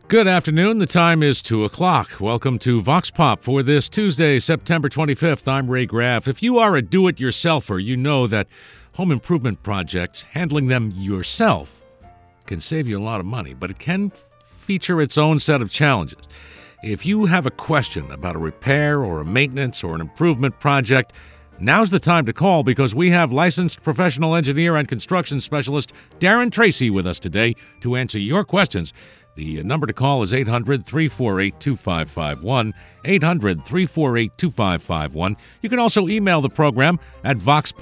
Good afternoon. The time is 2 o'clock. Welcome to Vox Pop for this Tuesday, September 25th. I'm Ray Graff. If you are a do-it-yourselfer, you know that home improvement projects, handling them yourself, can save you a lot of money, but it can feature its own set of challenges. If you have a question about a repair or a maintenance or an improvement project, now's the time to call because we have licensed professional engineer and construction specialist Darren Tracy with us today to answer your questions. The number to call is 800-348-2551, 800-348-2551. You can also email the program at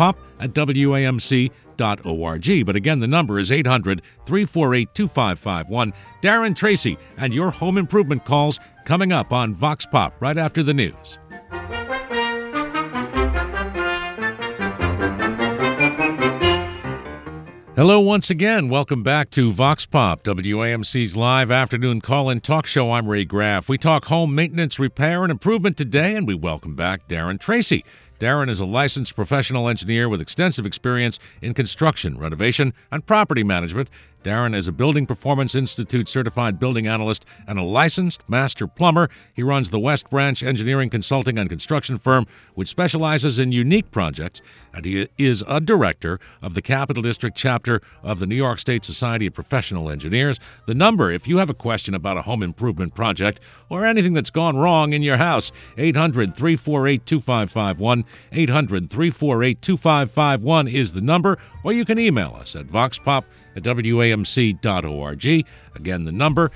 voxpop@wamc.org. But again, the number is 800-348-2551. Darren Tracy and your home improvement calls coming up on Vox Pop right after the news. Hello once again. Welcome back to Vox Pop, WAMC's live afternoon call-in talk show. I'm Ray Graff. We talk home maintenance, repair, and improvement today, and we welcome back Darren Tracy. Darren is a licensed professional engineer with extensive experience in construction, renovation, and property management. Darren is a Building Performance Institute certified building analyst and a licensed master plumber. He runs the West Branch Engineering Consulting and Construction firm, which specializes in unique projects, and he is a director of the Capital District chapter of the New York State Society of Professional Engineers. The number, if you have a question about a home improvement project or anything that's gone wrong in your house, 800-348-2551, 800-348-2551 is the number, or you can email us at voxpop@wamc.org. Again, the number,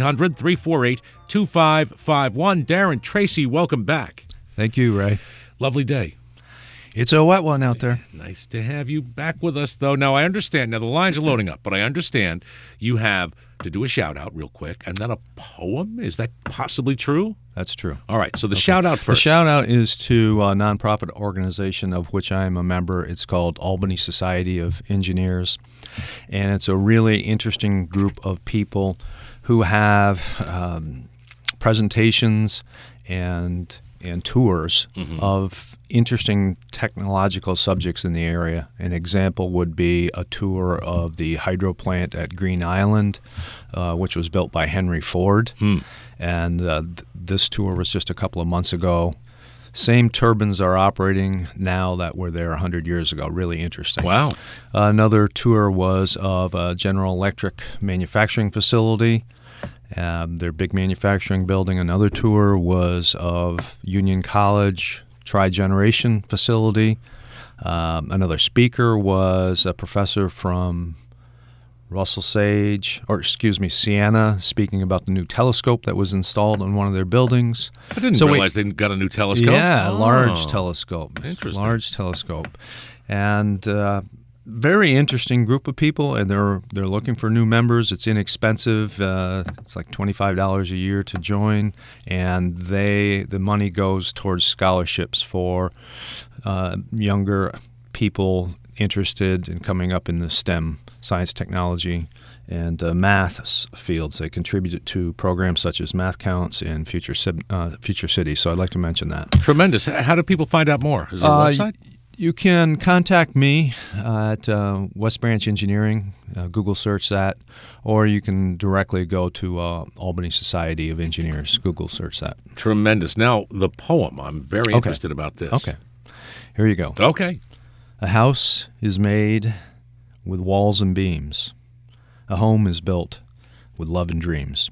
800-348-2551. Darren Tracy, welcome back. Thank you, Ray. Lovely day. It's a wet one out there. Nice to have you back with us, though. Now, I understand. Now, the lines are loading up, but I understand you have to do a shout-out real quick, and then a poem? Is that possibly true? That's true. All right, so the shout-out first. The shout-out is to a nonprofit organization of which I am a member. It's called Albany Society of Engineers, and it's a really interesting group of people who have presentations and tours of interesting technological subjects in the area. An example would be a tour of the hydro plant at Green Island, which was built by Henry Ford. And this tour was just a couple of months ago. Same turbines are operating now that were there 100 years ago. Really interesting. Wow. Another tour was of a General Electric manufacturing facility. Their big manufacturing building. Another tour was of Union College Tri-Generation facility. Another speaker was a professor from Siena, speaking about the new telescope that was installed in one of their buildings. I didn't realize they got a new telescope. Yeah, large telescope. Interesting. Large telescope. And very interesting group of people, and they're looking for new members. It's inexpensive. It's like $25 a year to join, and the money goes towards scholarships for younger people interested in coming up in the STEM, science, technology, and math fields. They contribute to programs such as Math Counts and Future City. So I'd like to mention that. Tremendous. How do people find out more? Is there a website? You can contact me at West Branch Engineering, Google search that, or you can directly go to Albany Society of Engineers, Google search that. Tremendous. Now, the poem, I'm very interested about this. Okay. Here you go. Okay. A house is made with walls and beams. A home is built with love and dreams.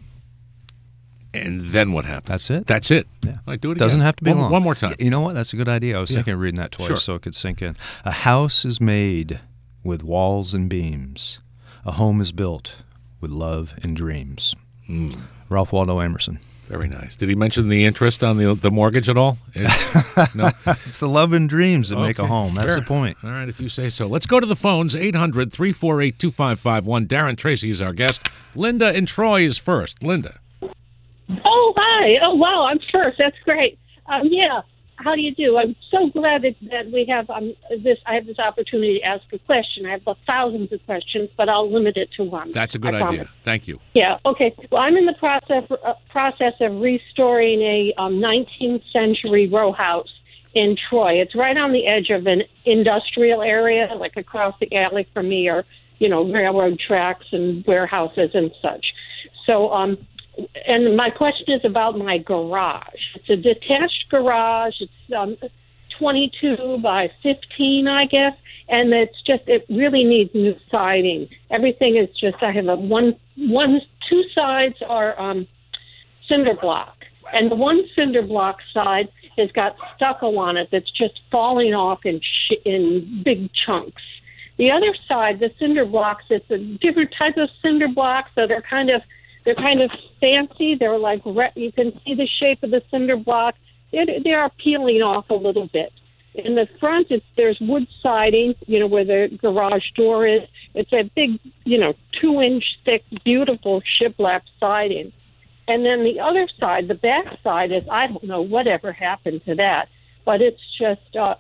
And then what happens? That's it. That's it. Yeah. All right, do it Doesn't again. have to be long. One more time. You know what? That's a good idea. I was thinking of reading that twice so it could sink in. A house is made with walls and beams. A home is built with love and dreams. Ralph Waldo Emerson. Very nice. Did he mention the interest on the mortgage at all? No. It's the love and dreams that make a home. That's Fair. the point. All right, if you say so. Let's go to the phones. 800-348-2551. Darren Tracy is our guest. Linda in Troy is first. Linda. Oh, hi. Oh, wow, I'm first. That's great. Yeah, how do you do? I'm so glad that we have this. I have this opportunity to ask a question. I have thousands of questions, but I'll limit it to one. That's a good idea. Thank you. Yeah, okay. Well, I'm in the process of restoring a 19th century row house in Troy. It's right on the edge of an industrial area, like across the alley from me are, railroad tracks and warehouses and such. So And my question is about my garage. It's a detached garage. It's 22 by 15, I guess. And it really needs new siding. Everything is just, I have two sides are cinder block. And the one cinder block side has got stucco on it that's just falling off in big chunks. The other side, the cinder blocks, it's a different type of cinder blocks, so they're kind of fancy. They're like, you can see the shape of the cinder block. They are peeling off a little bit. In the front, there's wood siding, where the garage door is. It's a big, 2-inch thick, beautiful shiplap siding. And then the other side, the back side, is, I don't know whatever happened to that, but it's just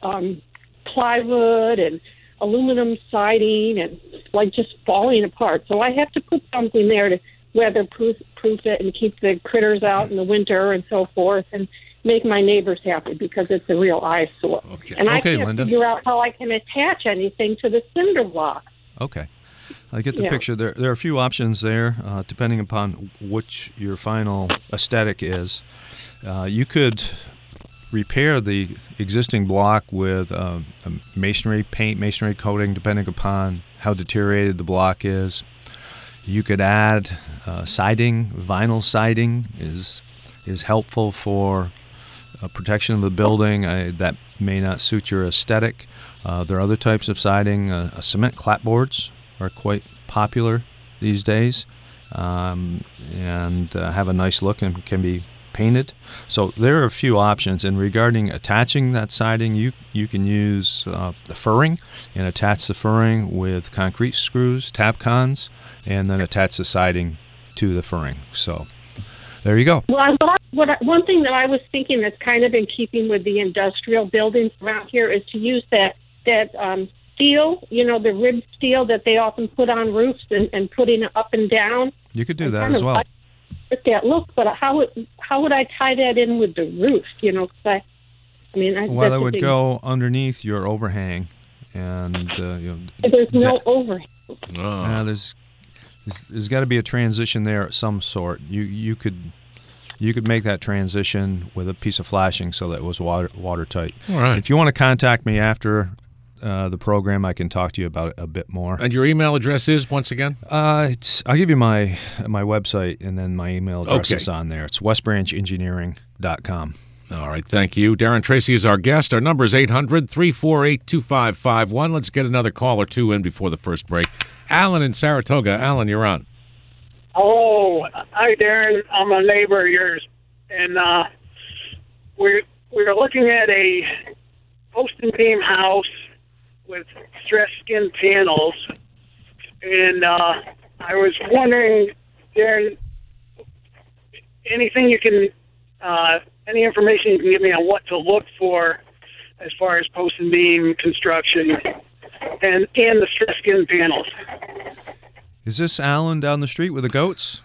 plywood and aluminum siding and just falling apart. So I have to put something there to weatherproof it and keep the critters out in the winter and so forth, and make my neighbors happy, because it's a real eyesore. Okay. And I can't Linda, figure out how I can attach anything to the cinder block. Okay. I get the picture. There are a few options there, depending upon which your final aesthetic is. You could repair the existing block with a masonry coating, depending upon how deteriorated the block is. You could add siding. Vinyl siding is helpful for protection of the building. That may not suit your aesthetic. There are other types of siding. Cement clapboards are quite popular these days, and have a nice look and can be painted. So there are a few options. And regarding attaching that siding, you can use the furring and attach the furring with concrete screws, Tapcons, and then attach the siding to the furring. So there you go. Well, one thing that I was thinking that's kind of in keeping with the industrial buildings around here is to use that steel, the rib steel that they often put on roofs and putting it up and down. You could do that as well. With that look, but how would I tie that in with the roof? Well, it would go underneath your overhang, and there's no overhang. There's got to be a transition there of some sort. You could make that transition with a piece of flashing so that it was watertight. All right. If you want to contact me after the program, I can talk to you about it a bit more. And your email address is, once again? I'll give you my website, and then my email address is on there. It's westbranchengineering.com. All right, thank you. Darren Tracy is our guest. Our number is 800-348-2551. Let's get another call or two in before the first break. Alan in Saratoga. Alan, you're on. Oh, hi, Darren. I'm a neighbor of yours, and we're looking at a post and beam house with stress skin panels, and I was wondering, Darren, anything you can, any information you can give me on what to look for as far as post and beam construction and the stress skin panels. Is this Alan down the street with the goats?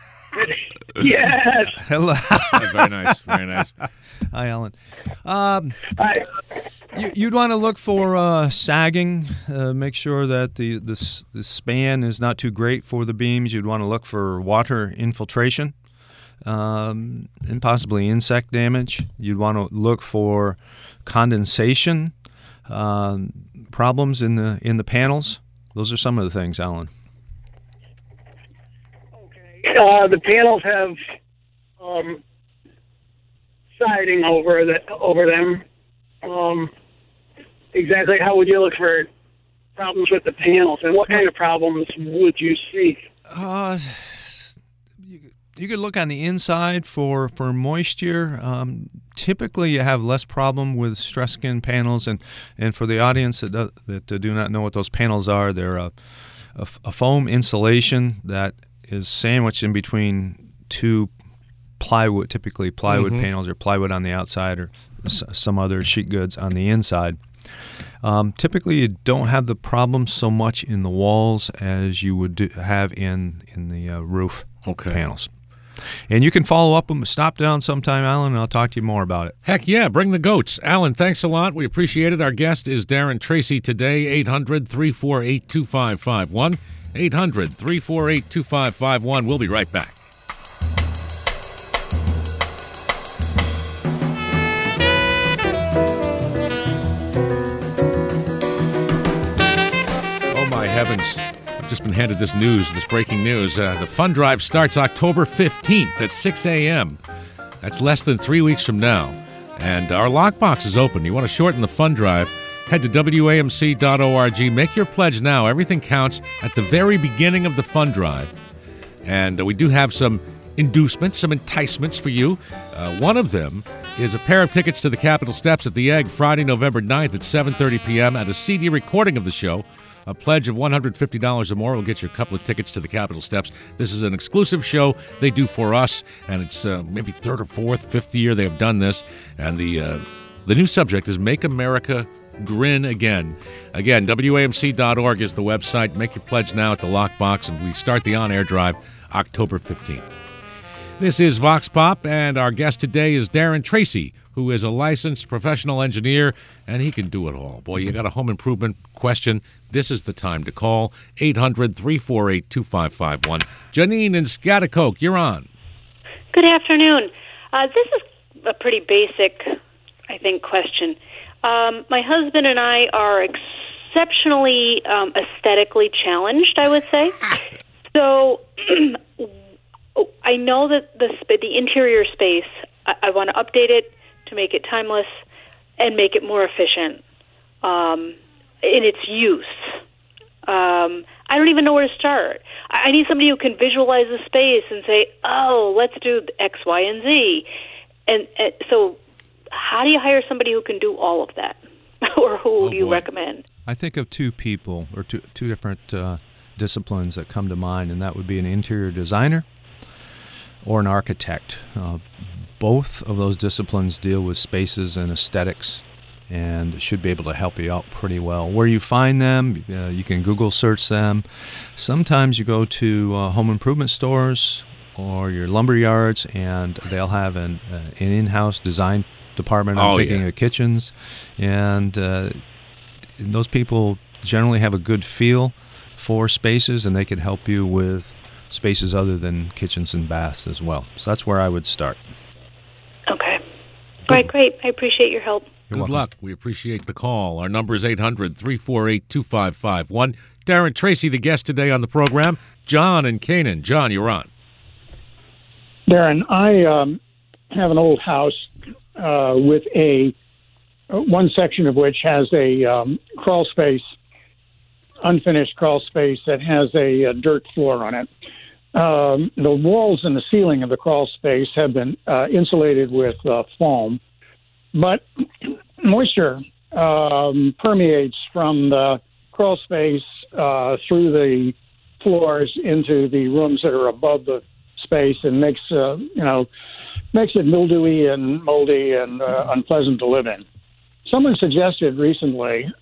Yes. Hello. Very nice. Very nice. Hi, Alan. Hi. You'd want to look for sagging. Make sure that the span is not too great for the beams. You'd want to look for water infiltration and possibly insect damage. You'd want to look for condensation problems in the panels. Those are some of the things, Alan. The panels have siding over them. Exactly how would you look for problems with the panels, and what kind of problems would you see? You could look on the inside for moisture. Typically, you have less problem with stress skin panels, and for the audience that do not know what those panels are, they're a foam insulation that is sandwiched in between two plywood, typically plywood panels, or plywood on the outside, or some other sheet goods on the inside. Typically, you don't have the problem so much in the walls as you would have in the roof panels. And you can follow up and stop down sometime, Alan, and I'll talk to you more about it. Heck yeah, bring the goats. Alan, thanks a lot. We appreciate it. Our guest is Darren Tracy today, 800-348-2551. 800-348-2551. We'll be right back. my heavens. I've just been handed this breaking news. The fund drive starts October 15th at 6 a.m. That's less than 3 weeks from now. And our lockbox is open. You want to shorten the fund drive? Head to WAMC.org. Make your pledge now. Everything counts at the very beginning of the fund drive. And we do have some inducements, some enticements for you. One of them is a pair of tickets to the Capitol Steps at the Egg Friday, November 9th at 7:30 p.m. at a CD recording of the show. A pledge of $150 or more will get you a couple of tickets to the Capitol Steps. This is an exclusive show they do for us, and it's maybe third or fourth, fifth year they have done this. And the new subject is Make America Grin Again. Again, WAMC.org is the website. Make your pledge now at the lockbox, and we start the on-air drive October 15th. This is Vox Pop, and our guest today is Darren Tracy, who is a licensed professional engineer, and he can do it all. Boy, you got a home improvement question, this is the time to call. 800-348-2551. Janine in Schaghticoke, you're on. Good afternoon. This is a pretty basic, I think, question. My husband and I are exceptionally aesthetically challenged, I would say. So I know that the interior space, I want to update it to make it timeless and make it more efficient in its use. I don't even know where to start. I need somebody who can visualize the space and say, oh, let's do X, Y, and Z. And so how do you hire somebody who can do all of that? Or who do you recommend? I think of two people, or two different disciplines that come to mind, and that would be an interior designer or an architect. Both of those disciplines deal with spaces and aesthetics and should be able to help you out pretty well. Where you find them, you can Google search them. Sometimes you go to home improvement stores or your lumber yards, and they'll have an in-house design department. I'm thinking of kitchens. And those people generally have a good feel for spaces, and they could help you with spaces other than kitchens and baths as well. So that's where I would start. Okay. All right, great. I appreciate your help. Good luck. We appreciate the call. Our number is 800-348-2551. Darren Tracy, the guest today on the program. John in Canaan. John, you're on. Darren, I have an old house with one section of which has a crawl space, unfinished crawl space that has a dirt floor on it. The walls and the ceiling of the crawl space have been insulated with foam, but moisture permeates from the crawl space through the floors into the rooms that are above the space, and makes it mildewy and moldy and unpleasant to live in. Someone suggested recently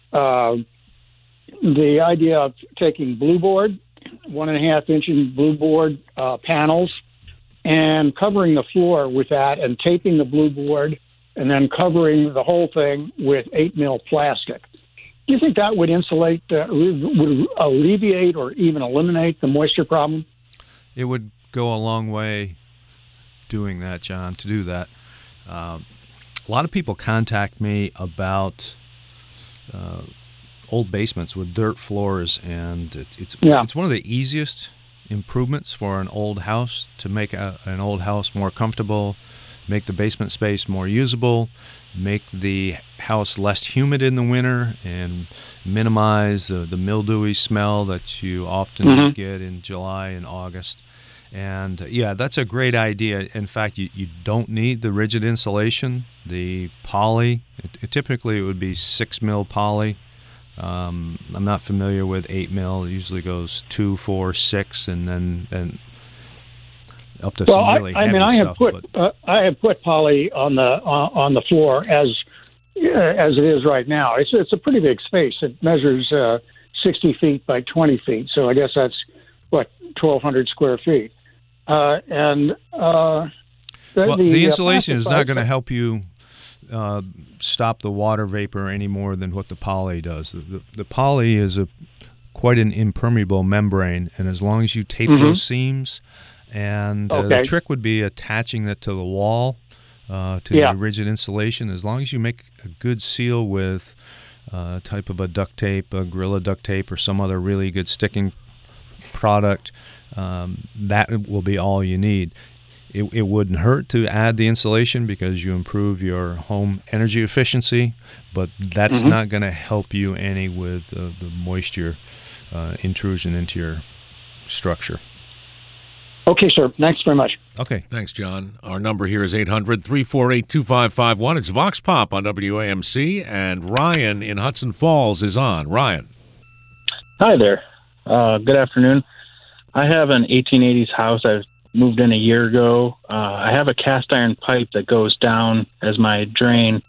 the idea of taking blue board, 1.5-inch blue board panels, and covering the floor with that and taping the blue board and then covering the whole thing with 8-mil plastic. Do you think that would insulate, would alleviate or even eliminate the moisture problem? It would go a long way doing that, John, to do that. A lot of people contact me about old basements with dirt floors, and it's one of the easiest improvements for an old house to make an old house more comfortable, make the basement space more usable, make the house less humid in the winter, and minimize the mildewy smell that you often get in July and August. And that's a great idea. In fact, you don't need the rigid insulation. The poly, typically it would be 6-mil poly. I'm not familiar with 8-mil. It usually goes 2, 4, 6, and then up to some really heavy stuff. I have put poly on the floor as it is right now. It's a pretty big space. It measures 60 feet by 20 feet. So I guess that's 1,200 square feet. The insulation is not going to help you stop the water vapor any more than what the poly does. The poly is quite an impermeable membrane, and as long as you tape those seams, and the trick would be attaching it to the wall, to the rigid insulation. As long as you make a good seal with type of a duct tape, a Gorilla duct tape, or some other really good sticking product, that will be all you need. It wouldn't hurt to add the insulation because you improve your home energy efficiency, but that's not going to help you any with the moisture intrusion into your structure. Okay, sir. Thanks very much. Okay. Thanks, John. Our number here is 800-348-2551. It's Vox Pop on WAMC, and Ryan in Hudson Falls is on. Ryan. Hi there. Good afternoon. I have an 1880s house. I've moved in a year ago. I have a cast iron pipe that goes down as my drain.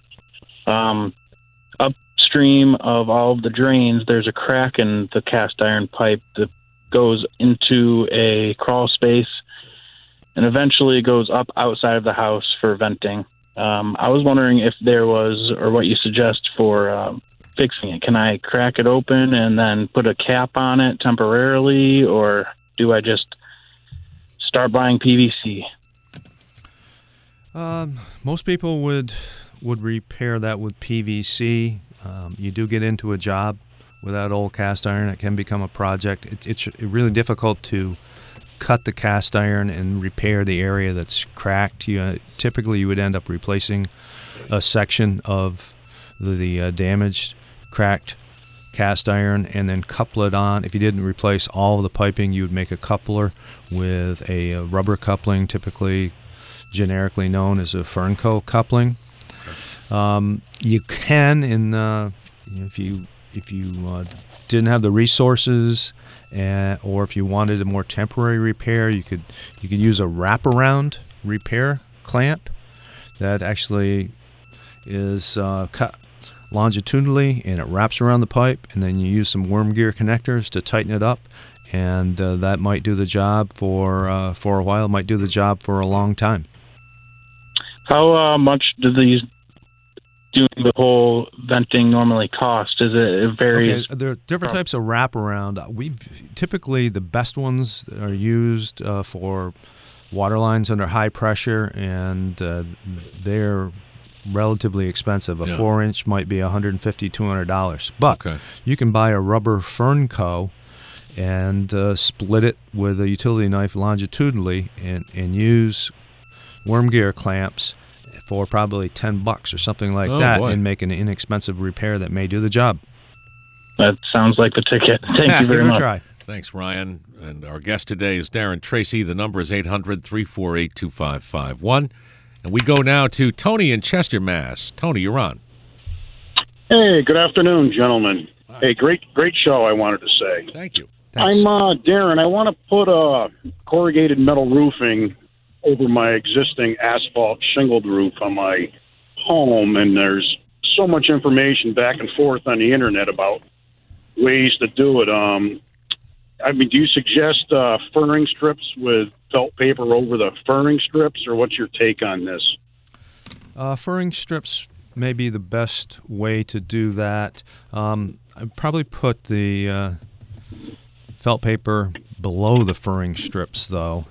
Upstream of all of the drains, there's a crack in the cast iron pipe that goes into a crawl space and eventually goes up outside of the house for venting. I was wondering if there was, or what you suggest for fixing it. Can I crack it open and then put a cap on it temporarily, or do I just start buying PVC? Most people would repair that with PVC. You do get into a job with that old cast iron. It can become a project. It's really difficult to cut the cast iron and repair the area that's cracked. Typically, you would end up replacing a section of the damaged, cracked cast iron and then couple it on. If you didn't replace all of the piping, you would make a coupler with a rubber coupling, typically generically known as a Fernco coupling. You can, if you didn't have the resources, or if you wanted a more temporary repair, you could use a wraparound repair clamp that actually is cut longitudinally, and it wraps around the pipe, and then you use some worm gear connectors to tighten it up, and that might do the job for a while. It might do the job for a long time. How much do these doing the whole venting normally cost? Is it varies? Okay, there are different types of wraparound. Typically the best ones are used for water lines under high pressure, and they're relatively expensive. A 4-inch might be $150, $200. But you can buy a rubber Fernco and split it with a utility knife longitudinally and use worm gear clamps for probably $10 or something like that, and make an inexpensive repair that may do the job. That sounds like the ticket. Thank you very much. Try. Thanks, Ryan. And our guest today is Darren Tracy. The number is 800-348-2551. And we go now to Tony in Chester, Mass. Tony, you're on. Hey, good afternoon, gentlemen. Hey, great show, I wanted to say. Thank you. Thanks. I'm Darren. I want to put corrugated metal roofing over my existing asphalt shingled roof on my home, and there's so much information back and forth on the internet about ways to do it. Do you suggest furring strips with felt paper over the furring strips, or what's your take on this? Furring strips may be the best way to do that. I'd probably put the felt paper below the furring strips, though.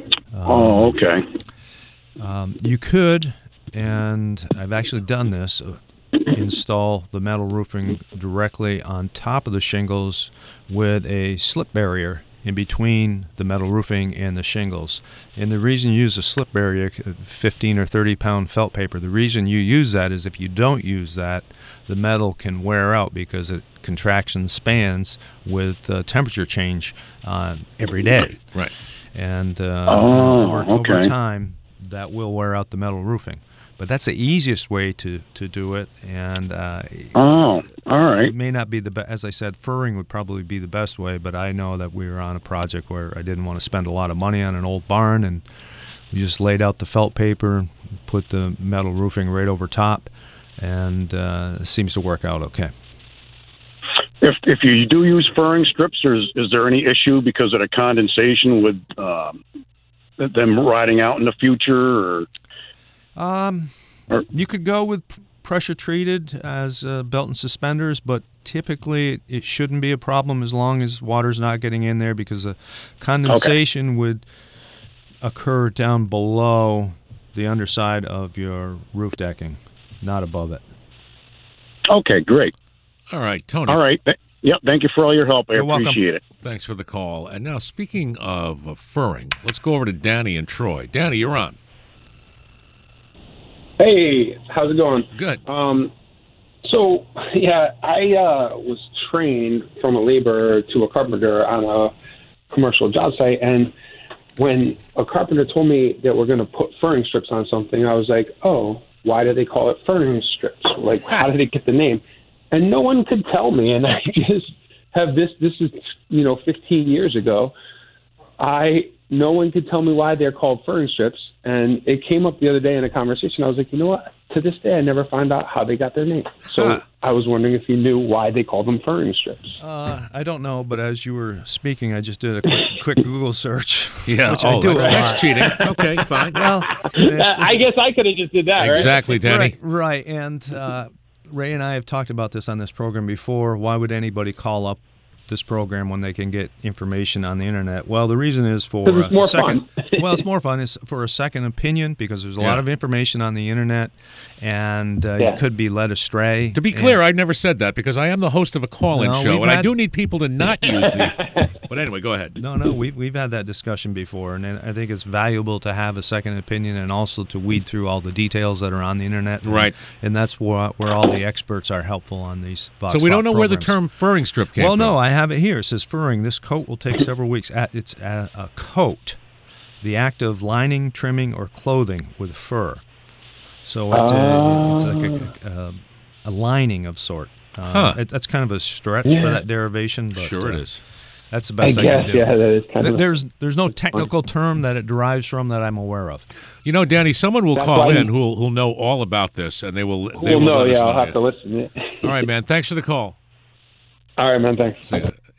Okay. You could, and I've actually done this, install the metal roofing directly on top of the shingles with a slip barrier in between the metal roofing and the shingles. And the reason you use a slip barrier, 15 or 30 pound felt paper, the reason you use that is if you don't use that, the metal can wear out because it contracts and expands with temperature change every day. Right. And over time, that will wear out the metal roofing. But that's the easiest way to do it, and all right. It may not be the best. As I said, furring would probably be the best way, but I know that we were on a project where I didn't want to spend a lot of money on an old barn, and we just laid out the felt paper, put the metal roofing right over top, and it seems to work out okay. If you do use furring strips, is there any issue because of the condensation with them rotting out in the future? You could go with pressure treated as belt and suspenders, but typically it shouldn't be a problem as long as water's not getting in there, because the condensation would occur down below the underside of your roof decking, not above it. Okay, great. All right, Tony. All right. Yep. Thank you for all your help. I You're welcome. appreciate it. Thanks for the call. And now, speaking of furring, let's go over to Danny and Troy. Danny, you're on. Hey, how's it going? Good. So, yeah, I was trained from a laborer to a carpenter on a commercial job site, and when a carpenter told me that we're going to put furring strips on something, I was like, oh, why do they call it furring strips? Like, how did it get the name? And no one could tell me, and I just have this is, 15 years ago. No one could tell me why they're called furring strips, and it came up the other day in a conversation. I was like, you know what? To this day, I never found out how they got their name. So I was wondering if you knew why they called them furring strips. I don't know, but as you were speaking, I just did a quick Google search. Yeah, which I do that's cheating. Okay, fine. Well, I guess I could have just did that, exactly, Danny. Right. And Ray and I have talked about this on this program before. Why would anybody call up this program when they can get information on the internet? Well, the reason is for it's more fun. Well, it's more fun. It's for a second opinion because there's a lot of information on the internet, and you could be led astray. To be clear, I never said that because I am the host of a call-in show, and I do need people to not use the. But anyway, go ahead. No, we've had that discussion before, and I think it's valuable to have a second opinion and also to weed through all the details that are on the internet. Right. And that's where all the experts are helpful on these Vox So we don't know Pop where the programs. term furring strip came from. Well, no, I have it here. It says furring. This coat will take several weeks. It's a coat, the act of lining, trimming, or clothing with fur. So it's like a lining of sort. That's kind of a stretch for that derivation. But, sure it is. That's the best I can do. Yeah, that is kind of. There's no technical term that it derives from that I'm aware of. You know, Danny, someone will call in who'll know all about this, and they will. They will know. let us Yeah, know. I'll have to listen. All right, man. Thanks for the call. All right, man. Thanks.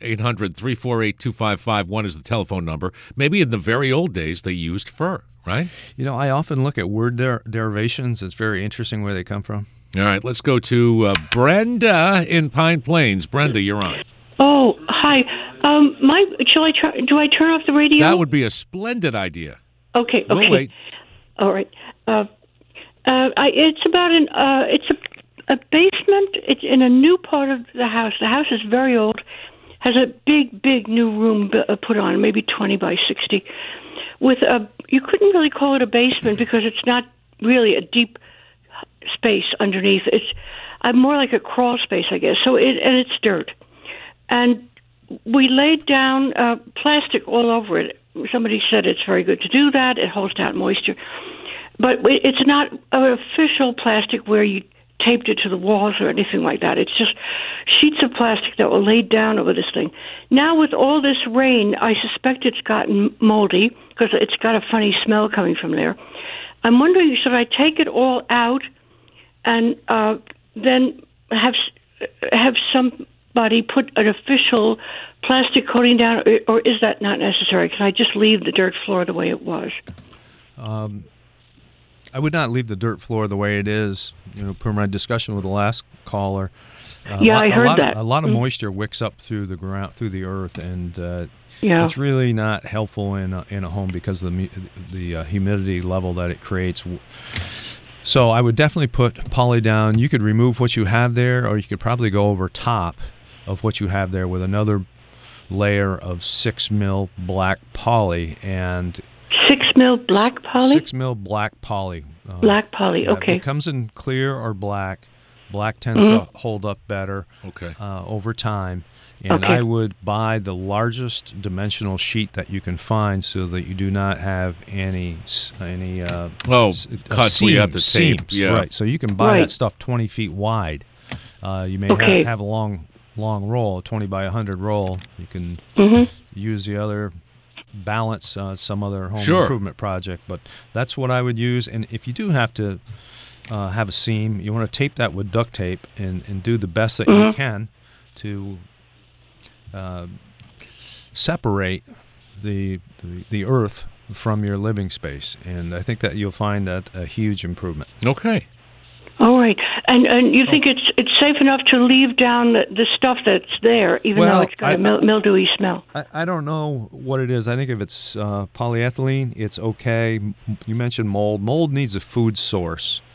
800-348-2551 is the telephone number. Maybe in the very old days they used fur, right? You know, I often look at word derivations. It's very interesting where they come from. All right, let's go to Brenda in Pine Plains. Brenda, you're on. Oh, hi. Shall I try? Do I turn off the radio? That would be a splendid idea. Okay. We'll wait. All right. It's about it's a basement. It's in a new part of the house. The house is very old. Has a big new room put on, maybe 20 by 60. With you couldn't really call it a basement because it's not really a deep space underneath. It's more like a crawl space, I guess. So it's dirt, and we laid down plastic all over it. Somebody said it's very good to do that. It holds down moisture. But it's not an official plastic where you taped it to the walls or anything like that. It's just sheets of plastic that were laid down over this thing. Now with all this rain, I suspect it's gotten moldy because it's got a funny smell coming from there. I'm wondering, should I take it all out and then have somebody put an official plastic coating down, or is that not necessary? Can I just leave the dirt floor the way it was? I would not leave the dirt floor the way it is. You know, per my discussion with the last caller. I heard that. A lot of moisture wicks up through the ground, through the earth, and it's really not helpful in a home because of the humidity level that it creates. So I would definitely put poly down. You could remove what you have there, or you could probably go over top of what you have there with another layer of 6 mil black poly and 6 mil black poly? 6 mil black poly. Black poly, okay. It comes in clear or black. Black tends to hold up better over time. And I would buy the largest dimensional sheet that you can find so that you do not have any cuts where you have to tape. Seams. Yeah. Right. So you can buy that stuff 20 feet wide. You may have a long roll, a 20 by 100 roll. You can use the other balance some other home improvement project, but that's what I would use. And if you do have to have a seam, you want to tape that with duct tape and do the best that you can to separate the earth from your living space. And I think that you'll find that a huge improvement. Okay. All right. And you think it's safe enough to leave down the stuff that's there, even though it's got a mildewy smell? I don't know what it is. I think if it's polyethylene, it's okay. You mentioned mold. Mold needs a food source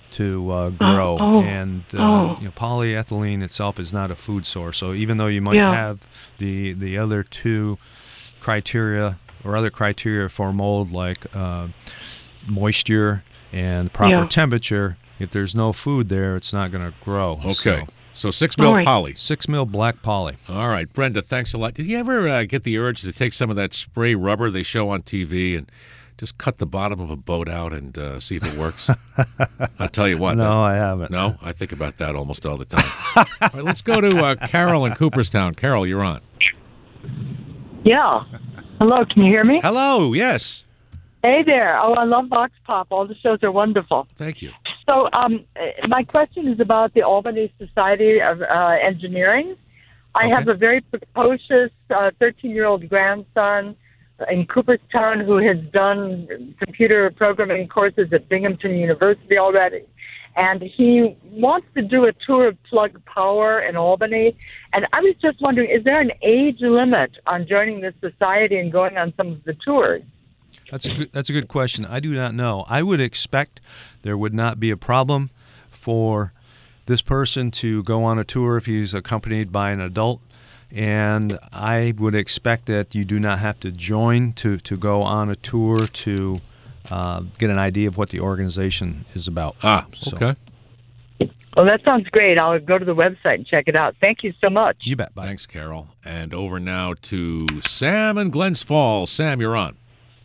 to grow. And polyethylene itself is not a food source. So even though you might have the other two criteria or other criteria for mold, like moisture and proper temperature, if there's no food there, it's not going to grow. Okay. So 6 mil poly. 6 mil black poly. All right. Brenda, thanks a lot. Did you ever get the urge to take some of that spray rubber they show on TV and just cut the bottom of a boat out and see if it works? I'll tell you what. No, I haven't. No? I think about that almost all the time. All right, let's go to Carol in Cooperstown. Carol, you're on. Yeah. Hello, can you hear me? Hello, yes. Hey there. Oh, I love Vox Pop. All the shows are wonderful. Thank you. So my question is about the Albany Society of Engineering. I have a very precocious 13-year-old grandson in Cooperstown who has done computer programming courses at Binghamton University already. And he wants to do a tour of Plug Power in Albany. And I was just wondering, is there an age limit on joining this society and going on some of the tours? That's a good question. I do not know. I would expect there would not be a problem for this person to go on a tour if he's accompanied by an adult. And I would expect that you do not have to join to go on a tour to get an idea of what the organization is about. Okay. Well, that sounds great. I'll go to the website and check it out. Thank you so much. You bet. Bye. Thanks, Carol. And over now to Sam in Glens Falls. Sam, you're on.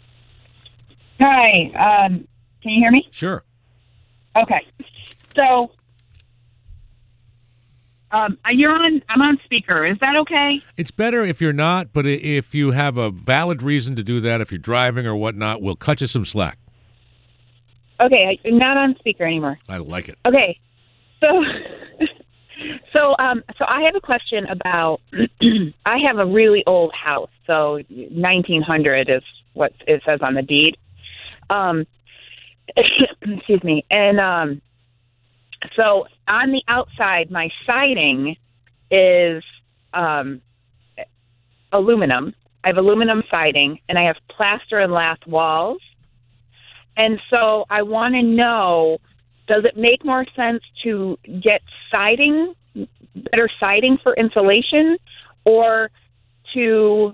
Hi. Can you hear me? Sure. Okay. So, I'm on speaker. Is that okay? It's better if you're not, but if you have a valid reason to do that, if you're driving or whatnot, we'll cut you some slack. Okay, I'm not on speaker anymore. I like it. Okay. So I have a question about, I have a really old house, so 1900 is what it says on the deed. Excuse me. And so on the outside, my siding is aluminum. I have aluminum siding, and I have plaster and lath walls. And so I want to know, does it make more sense to get siding, better siding for insulation, or to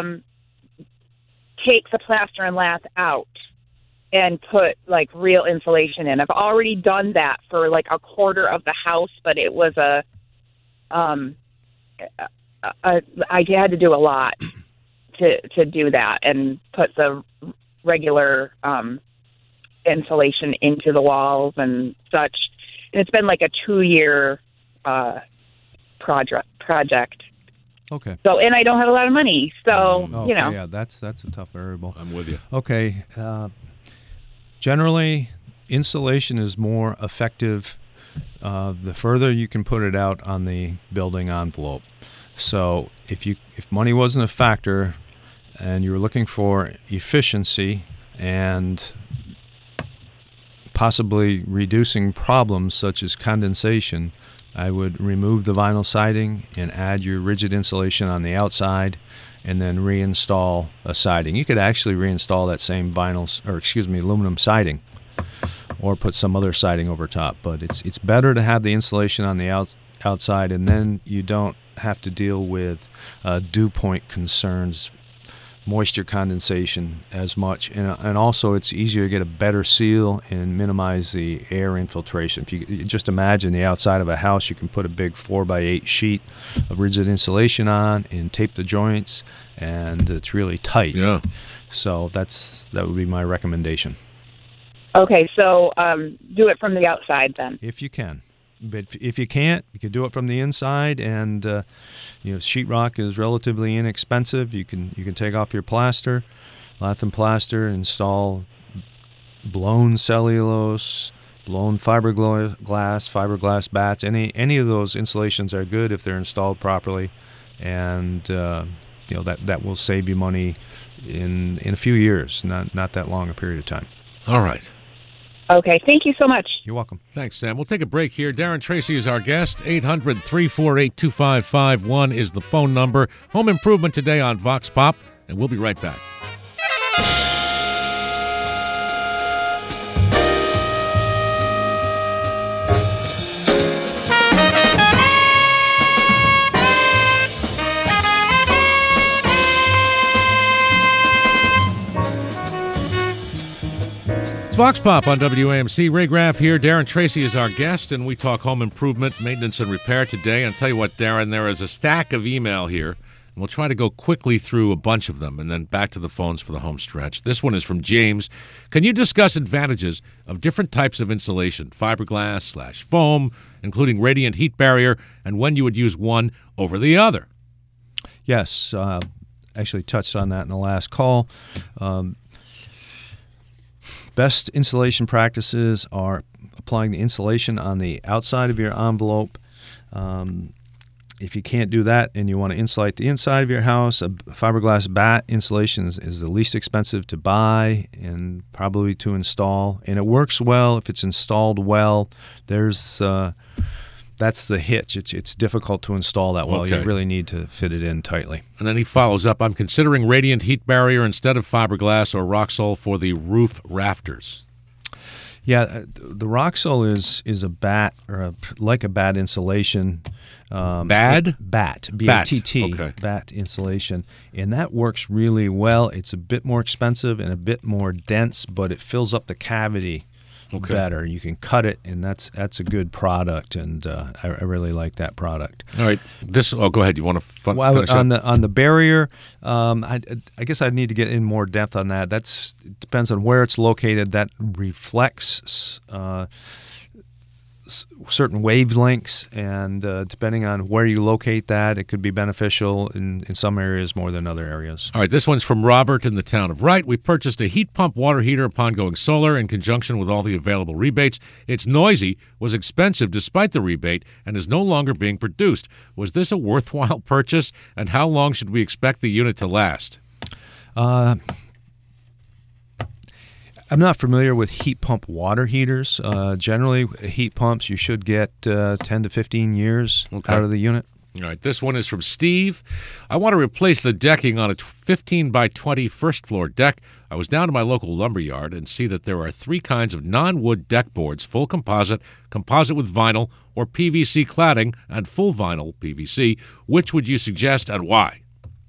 take the plaster and lath out and put like real insulation in? I've already done that for like a quarter of the house, but it was I had to do a lot to do that and put the regular insulation into the walls and such. And it's been like a 2-year project. Okay. So, and I don't have a lot of money, so you know. Yeah, that's a tough variable. I'm with you. Okay. Generally, insulation is more effective the further you can put it out on the building envelope. So, if money wasn't a factor, and you were looking for efficiency and possibly reducing problems such as condensation, I would remove the vinyl siding and add your rigid insulation on the outside and then reinstall a siding. You could actually reinstall that same aluminum siding or put some other siding over top, but it's better to have the insulation on the outside, and then you don't have to deal with dew point concerns, moisture condensation as much, and also it's easier to get a better seal and minimize the air infiltration. If you just imagine the outside of a house, you can put a big 4x8 sheet of rigid insulation on and tape the joints, and it's really tight. Yeah. So that would be my recommendation. Okay, so do it from the outside then. If you can. But if you can't, you can do it from the inside, and sheetrock is relatively inexpensive. You can take off your plaster, lath and plaster, install blown cellulose, blown fiberglass bats. Any of those installations are good if they're installed properly, and that will save you money in a few years, not that long a period of time. All right. Okay, thank you so much. You're welcome. Thanks, Sam. We'll take a break here. Darren Tracy is our guest. 800-348-2551 is the phone number. Home improvement today on Vox Pop, and we'll be right back. Vox Pop on WAMC. Ray Graff here. Darren Tracy is our guest, and we talk home improvement, maintenance, and repair today. And I'll tell you what, Darren, there is a stack of email here, and we'll try to go quickly through a bunch of them and then back to the phones for the home stretch. This one is from James. Can you discuss advantages of different types of insulation, fiberglass/foam, including radiant heat barrier, and when you would use one over the other? Yes, actually touched on that in the last call. Best insulation practices are applying the insulation on the outside of your envelope. If you can't do that and you want to insulate the inside of your house, a fiberglass batt insulation is the least expensive to buy and probably to install. And it works well if it's installed well. That's the hitch. It's difficult to install that well. Okay. You really need to fit it in tightly. And then he follows up, I'm considering radiant heat barrier instead of fiberglass or Roxol for the roof rafters. Yeah, the Roxol is a batt or like a batt insulation. Batt, B-A-T-T, okay. batt insulation. And that works really well. It's a bit more expensive and a bit more dense, but it fills up the cavity better. You can cut it, and that's a good product, and I really like that product. All right. Go ahead. You want to finish on up? the barrier, I guess I'd need to get in more depth on that. It depends on where it's located. That reflects certain wavelengths, and depending on where you locate that, it could be beneficial in some areas more than other areas. All right, this one's from Robert in the town of Wright. We purchased a heat pump water heater upon going solar in conjunction with all the available rebates. It's noisy, was expensive despite the rebate, and is no longer being produced. Was this a worthwhile purchase, and how long should we expect the unit to last? I'm not familiar with heat pump water heaters. Generally, heat pumps, you should get 10 to 15 years out of the unit. All right, this one is from Steve. I want to replace the decking on a 15 by 20 first floor deck. I was down to my local lumber yard and see that there are 3 kinds of non-wood deck boards, full composite, composite with vinyl, or PVC cladding, and full vinyl PVC. Which would you suggest and why?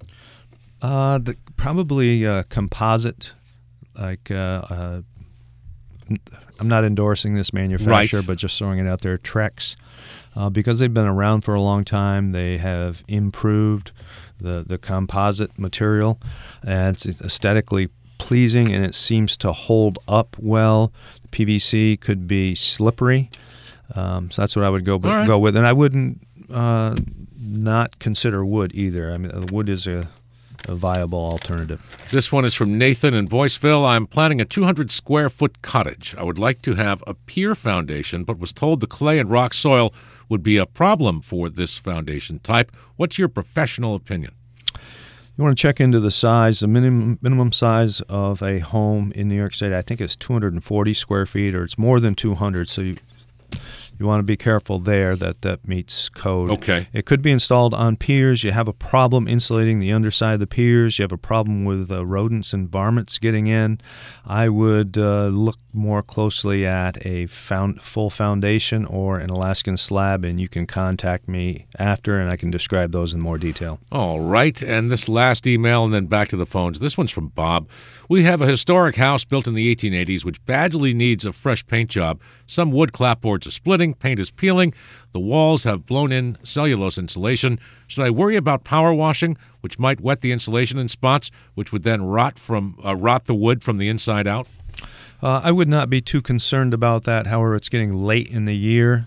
Probably composite. I'm not endorsing this manufacturer, but just throwing it out there. Trex, because they've been around for a long time, they have improved the composite material, and it's aesthetically pleasing, and it seems to hold up well. PVC could be slippery, so that's what I would go with. And I wouldn't not consider wood either. I mean, wood is a viable alternative. This one is from Nathan in Boyceville. I'm planning a 200-square-foot cottage. I would like to have a pier foundation, but was told the clay and rock soil would be a problem for this foundation type. What's your professional opinion? You want to check into the size. The minimum size of a home in New York State, I think, is 240 square feet, or it's more than 200, so you want to be careful there that meets code. Okay. It could be installed on piers. You have a problem insulating the underside of the piers. You have a problem with rodents and varmints getting in. I would look more closely at a full foundation or an Alaskan slab, and you can contact me after, and I can describe those in more detail. All right. And this last email, and then back to the phones. This one's from Bob. We have a historic house built in the 1880s which badly needs a fresh paint job. Some wood clapboards are splitting, paint is peeling, the walls have blown-in cellulose insulation. Should I worry about power washing, which might wet the insulation in spots, which would then rot the wood from the inside out? I would not be too concerned about that. However, it's getting late in the year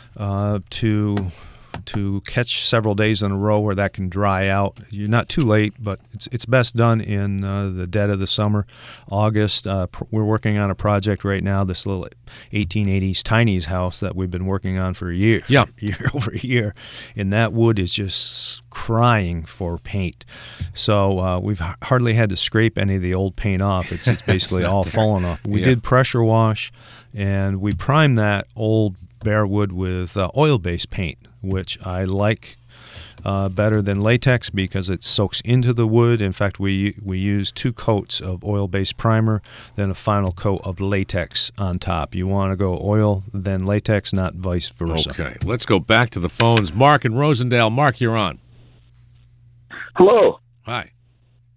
to catch several days in a row where that can dry out. You're not too late, but it's best done in the dead of the summer, August. We're working on a project right now, this little 1880s Tiny's house that we've been working on for a year. Yeah. Over a year. And that wood is just crying for paint. So we've hardly had to scrape any of the old paint off. It's basically all fallen off. We did pressure wash, and we primed that old bare wood with oil-based paint, which I like better than latex because it soaks into the wood. In fact, we use 2 coats of oil-based primer, then a final coat of latex on top. You want to go oil, then latex, not vice versa. Okay, let's go back to the phones. Mark in Rosendale. Mark, you're on. Hello. Hi.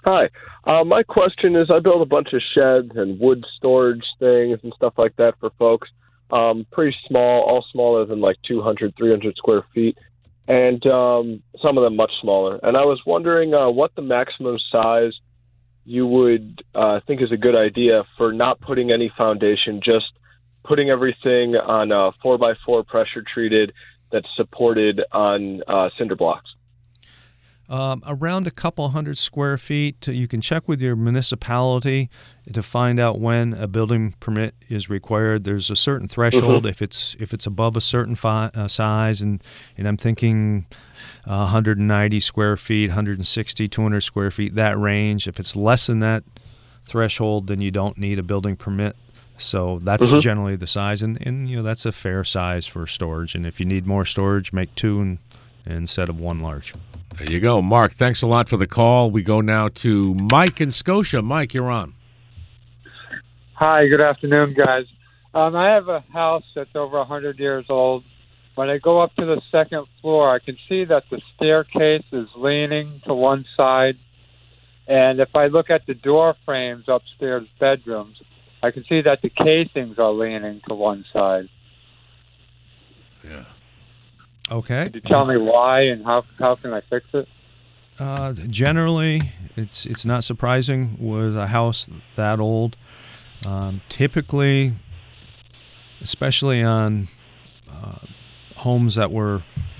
Hi. My question is, I build a bunch of sheds and wood storage things and stuff like that for folks. Pretty small, all smaller than like 200, 300 square feet, and some of them much smaller. And I was wondering what the maximum size you would think is a good idea for not putting any foundation, just putting everything on 4x4 pressure treated that's supported on cinder blocks. Around a couple hundred square feet. You can check with your municipality to find out when a building permit is required. There's a certain threshold if it's above a certain size, and I'm thinking 190 square feet, 160, 200 square feet, that range. If it's less than that threshold, then you don't need a building permit. So that's generally the size, and that's a fair size for storage. And if you need more storage, make two instead of one large. There you go. Mark, thanks a lot for the call. We go now to Mike in Scotia. Mike, you're on. Hi, good afternoon, guys. I have a house that's over 100 years old. When I go up to the second floor, I can see that the staircase is leaning to one side. And if I look at the door frames upstairs bedrooms, I can see that the casings are leaning to one side. Yeah. Okay. Could you tell me why and how can I fix it? Generally, it's not surprising with a house that old. Typically, especially on homes that were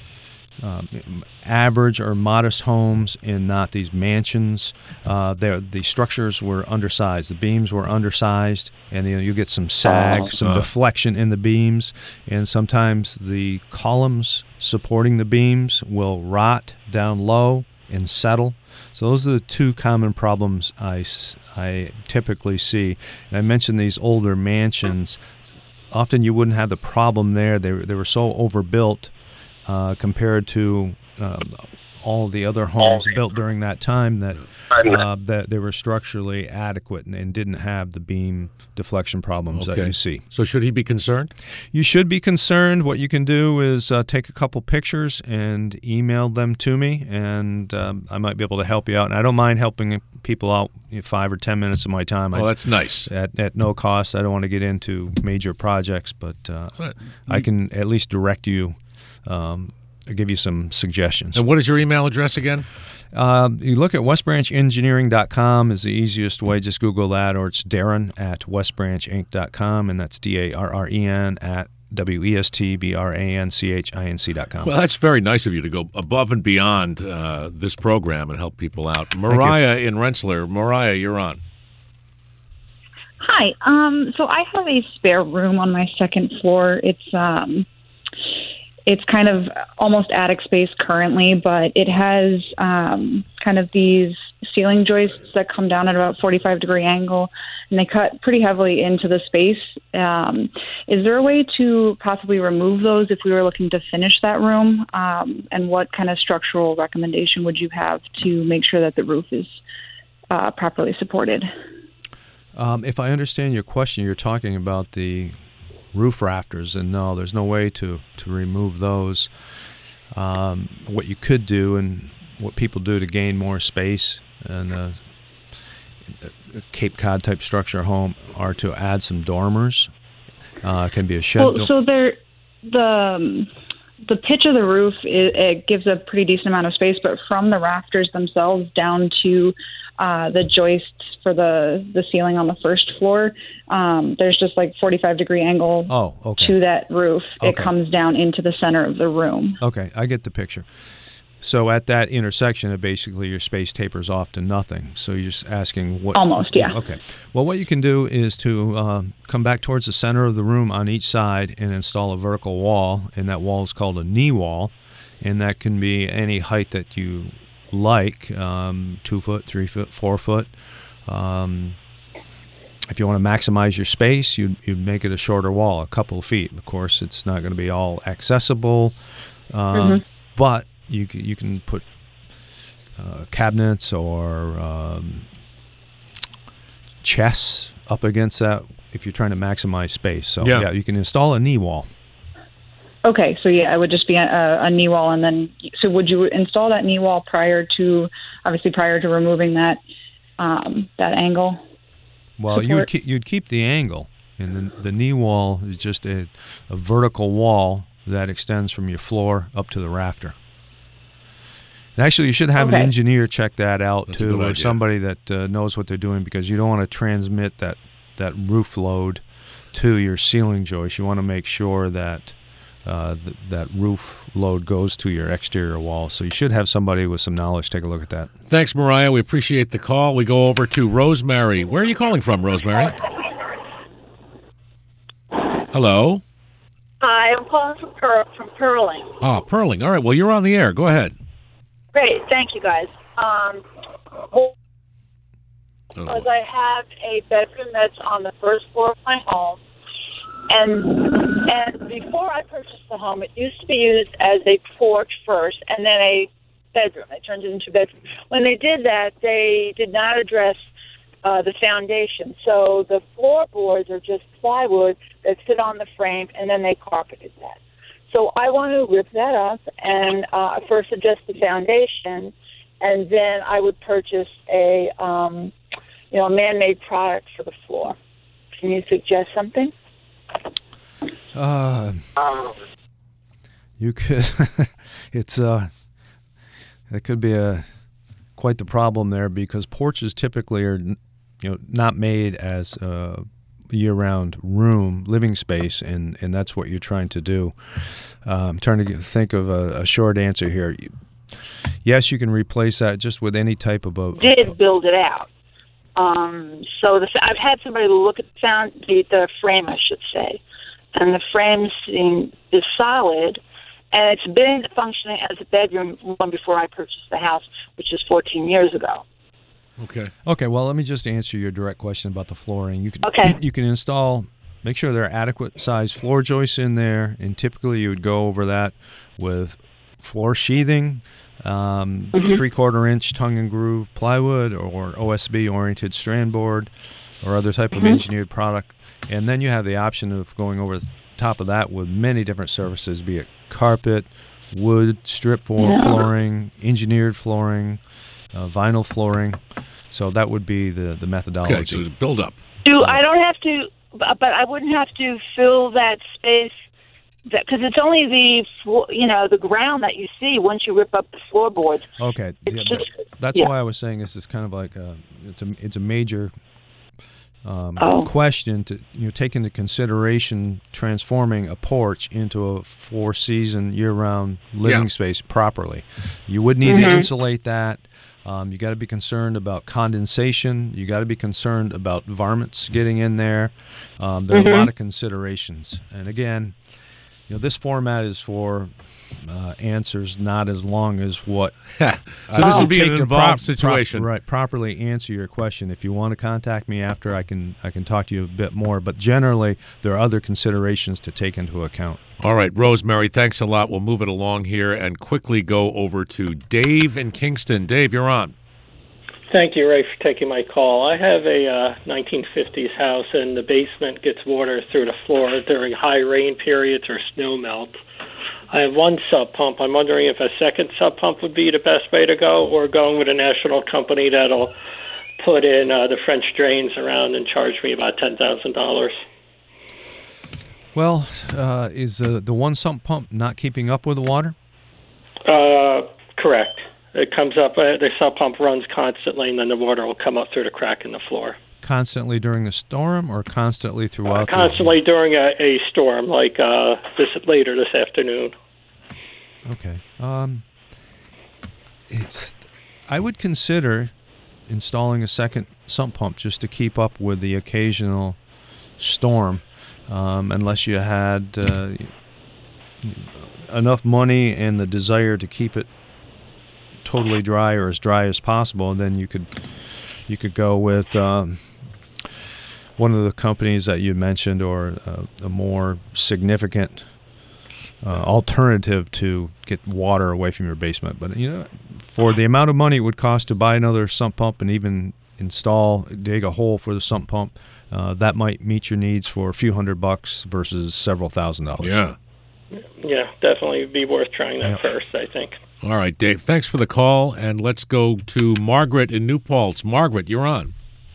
average or modest homes and not these mansions, the structures were undersized. The beams were undersized, and you get some sag, some deflection in the beams, and sometimes the columns supporting the beams will rot down low and settle. So those are the two common problems I typically see. And I mentioned these older mansions. Often you wouldn't have the problem there. They were so overbuilt compared to all the other homes built during that time that they were structurally adequate and didn't have the beam deflection problems that you see. So should he be concerned? You should be concerned. What you can do is take a couple pictures and email them to me, and I might be able to help you out. And I don't mind helping people out 5 or 10 minutes of my time. Oh, that's nice. At no cost. I don't want to get into major projects, but I can at least direct you. I'll give you some suggestions. And what is your email address again? You look at westbranchengineering.com is the easiest way. Just Google that, or it's Darren at westbranchinc.com, and that's DARREN at WESTBRANCHINC.com. Well, that's very nice of you to go above and beyond this program and help people out. Mariah in Rensselaer. Mariah, you're on. Hi. So I have a spare room on my second floor. It's kind of almost attic space currently, but it has kind of these ceiling joists that come down at about 45-degree angle, and they cut pretty heavily into the space. Is there a way to possibly remove those if we were looking to finish that room? And what kind of structural recommendation would you have to make sure that the roof is properly supported? If I understand your question, you're talking about the roof rafters, and no, there's no way to remove those. What you could do, and what people do to gain more space in a Cape Cod type structure home, are to add some dormers. It can be a shed. So the pitch of the roof, it gives a pretty decent amount of space, but from the rafters themselves down to the joists for the ceiling on the first floor, there's just like 45-degree angle to that roof. Okay. It comes down into the center of the room. Okay, I get the picture. So at that intersection, basically your space tapers off to nothing. So you're just asking what... Almost, yeah. Okay. Well, what you can do is to come back towards the center of the room on each side and install a vertical wall, and that wall is called a knee wall, and that can be any height that you like, 2 foot, 3 foot, 4 foot. If you want to maximize your space, you'd make it a shorter wall, a couple of feet. Of course, it's not going to be all accessible, but you can put cabinets or chests up against that if you're trying to maximize space. So yeah, you can install a knee wall. Okay, so yeah, it would just be a knee wall, and then so would you install that knee wall prior to removing that that angle. Well, you'd keep the angle, and the knee wall is just a vertical wall that extends from your floor up to the rafter. And actually, you should have an engineer check that out too, or somebody that knows what they're doing, because you don't want to transmit that roof load to your ceiling joist. You want to make sure that that roof load goes to your exterior wall. So you should have somebody with some knowledge take a look at that. Thanks, Mariah. We appreciate the call. We go over to Rosemary. Where are you calling from, Rosemary? Hello? Hi, I'm calling from Pearling. Ah, Pearling. All right, well, you're on the air. Go ahead. Great, thank you, guys. Because I have a bedroom that's on the first floor of my home, and before I purchased the home, it used to be used as a porch first, and then a bedroom. They turned it into a bedroom. When they did that, they did not address the foundation. So the floorboards are just plywood that sit on the frame, and then they carpeted that. So I want to rip that up and first adjust the foundation, and then I would purchase a man-made product for the floor. Can you suggest something? You could. It's it could be quite the problem there, because porches typically are not made as a year-round living space, and that's what you're trying to do. I'm trying to think of a short answer here. Yes, you can replace that just with any type of a. Did build it out. So I've had somebody look at the frame, I should say, and the frame is solid, and it's been functioning as a bedroom long before I purchased the house, which is 14 years ago. Okay. Well, let me just answer your direct question about the flooring. You can install. Make sure there are adequate size floor joists in there, and typically you would go over that with floor sheathing, 3/4 inch tongue and groove plywood, or OSB oriented strand board, or other type of engineered product. And then you have the option of going over the top of that with many different surfaces, be it carpet, wood, strip flooring, engineered flooring, vinyl flooring. So that would be the methodology. Okay, so it's build up. I don't have to, but I wouldn't have to fill that space, because it's only the ground that you see once you rip up the floorboards. Okay, that's why I was saying this is kind of like it's a major question to take into consideration transforming a porch into a 4-season year-round living space properly. You would need to insulate that. You got to be concerned about condensation. You got to be concerned about varmints getting in there. There are a lot of considerations. And again, this format is for answers not as long as what. So this would be an involved situation, properly answer your question. If you want to contact me after, I can talk to you a bit more. But generally, there are other considerations to take into account. All right, Rosemary, thanks a lot. We'll move it along here and quickly go over to Dave in Kingston. Dave, you're on. Thank you, Ray, for taking my call. I have a 1950s house, and the basement gets water through the floor during high rain periods or snow melt. I have one sub pump. I'm wondering if a second sub pump would be the best way to go, or going with a national company that'll put in the French drains around and charge me about $10,000. Well, is the one sump pump not keeping up with the water? Correct. It comes up, the sub pump runs constantly, and then the water will come up through the crack in the floor. Constantly during the storm, or constantly throughout? Constantly during a storm, like later this afternoon. Okay. I would consider installing a second sump pump just to keep up with the occasional storm, unless you had enough money and the desire to keep it totally dry or as dry as possible. And then you could go with one of the companies that you mentioned, or a more significant alternative to get water away from your basement. But for the amount of money it would cost to buy another sump pump and even dig a hole for the sump pump, that might meet your needs for a few $100 versus several $1,000s. Yeah. definitely be worth trying that first, I think. All right, Dave, thanks for the call, and let's go to Margaret in New Paltz. Margaret, you're on.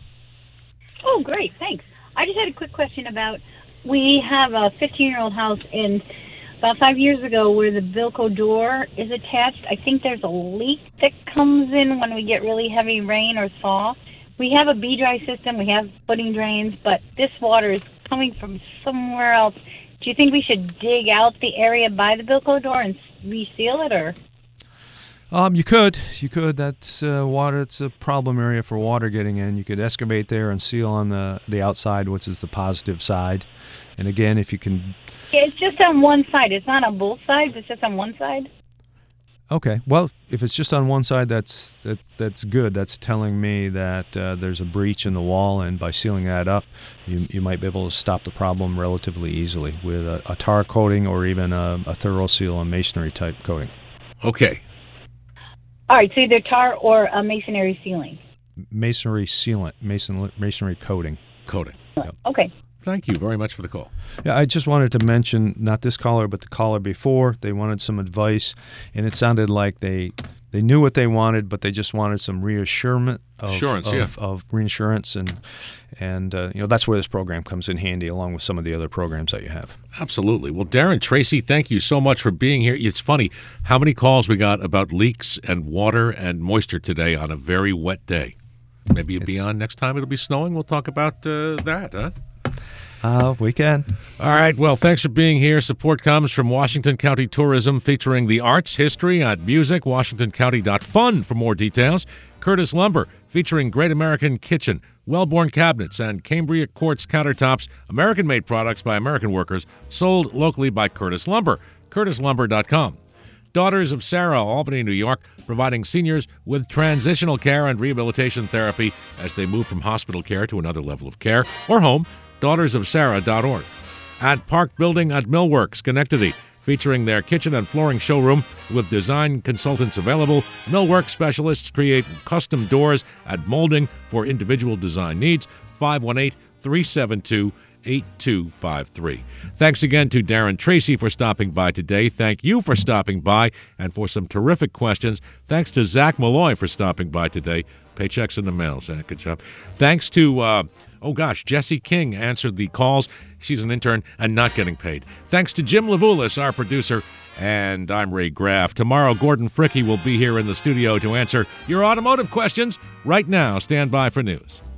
Oh, great, thanks. I just had a quick question about, we have a 15-year-old house, and about 5 years ago where the Bilco door is attached, I think there's a leak that comes in when we get really heavy rain or thaw. We have a B-dry system, we have footing drains, but this water is coming from somewhere else. Do you think we should dig out the area by the Bilco door and reseal it, or? You could. That's water. It's a problem area for water getting in. You could excavate there and seal on the outside, which is the positive side. And again, if you can. It's just on one side. It's not on both sides. It's just on one side. Okay. Well, if it's just on one side, that's good. That's telling me that there's a breach in the wall, and by sealing that up, you might be able to stop the problem relatively easily with a tar coating or even a thorough seal and masonry type coating. Okay. All right, so either tar or a masonry sealing. Masonry sealant, masonry coating. Coating. Yep. Okay. Thank you very much for the call. Yeah, I just wanted to mention, not this caller, but the caller before, they wanted some advice, and it sounded like they knew what they wanted, but they just wanted some reassurance of reinsurance, and that's where this program comes in handy, along with some of the other programs that you have. Absolutely. Well, Darren Tracy, thank you so much for being here. It's funny how many calls we got about leaks and water and moisture today on a very wet day. Maybe you'll be on next time it'll be snowing. We'll talk about that, huh? We can. All right. Well, thanks for being here. Support comes from Washington County Tourism, featuring the arts, history, and music. WashingtonCounty.fun for more details. Curtis Lumber, featuring Great American Kitchen, Wellborn Cabinets, and Cambria Quartz Countertops, American-made products by American workers, sold locally by Curtis Lumber. CurtisLumber.com. Daughters of Sarah, Albany, New York, providing seniors with transitional care and rehabilitation therapy as they move from hospital care to another level of care or home. DaughtersofSarah.org. At Park Building at Millwork, Schenectady, featuring their kitchen and flooring showroom with design consultants available. Millwork specialists create custom doors and molding for individual design needs. 518-372-8253. Thanks again to Darren Tracy for stopping by today. Thank you for stopping by and for some terrific questions. Thanks to Zach Malloy for stopping by today. Paychecks in the mail, Zach. Good job. Thanks to, Jessie King answered the calls. She's an intern and not getting paid. Thanks to Jim Levulis, our producer, and I'm Ray Graff. Tomorrow, Gordon Fricke will be here in the studio to answer your automotive questions. Right now, stand by for news.